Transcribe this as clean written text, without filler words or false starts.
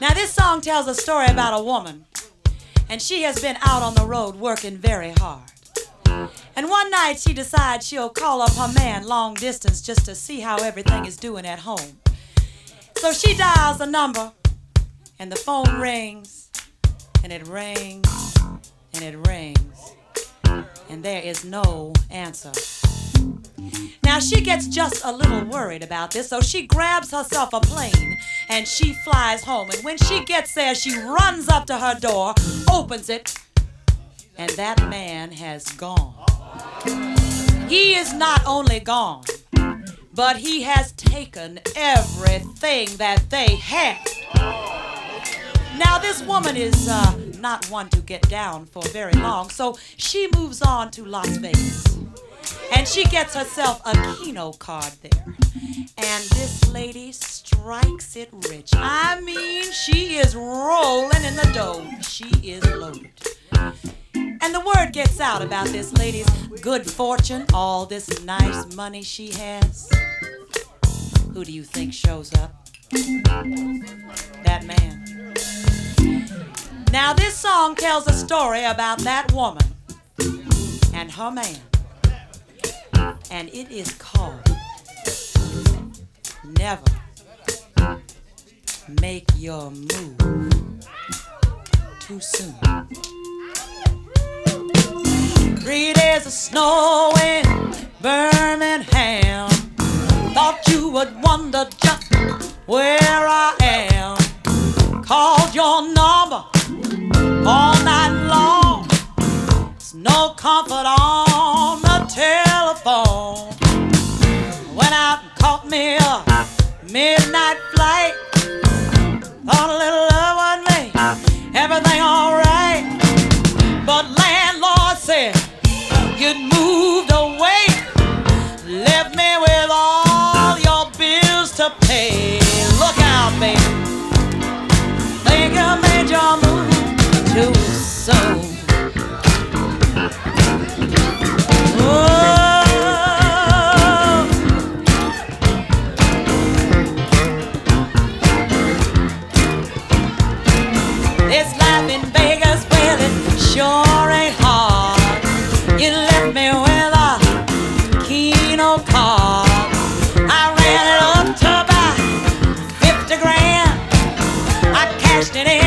Now this song tells a story about a woman, and she has been out on the road working very hard. And one night she decides she'll call up her man long distance just to see how everything is doing at home. So she dials the number, and the phone rings, and it rings, and it rings, and there is no answer. Now she gets just a little worried about this, so she grabs herself a plane and she flies home. And when she gets there, she runs up to her door, opens it, and that man has gone. He is not only gone, but he has taken everything that they had. Now this woman is not one to get down for very long, so she moves on to Las Vegas. And she gets herself a Keno card there. And this lady strikes it rich. I mean, she is rolling in the dough. She is loaded. And the word gets out about this lady's good fortune, all this nice money she has. Who do you think shows up? That man. Now this song tells a story about that woman and her man. And it is called Never Make Your Move Too Soon. 3 days of snow in Birmingham. Thought you would wonder just where I am. Called your number all night long. It's no comfort on the telephone. Went out and caught me a midnight flight. Thought a little love would make everything alright. But landlord said you'd moved away, left me with all your bills to pay. Look out, baby, think you made your move too soon. This life in Vegas, well, it sure ain't hard. You left me with a Keno card. I ran it up to about 50 grand. I cashed it in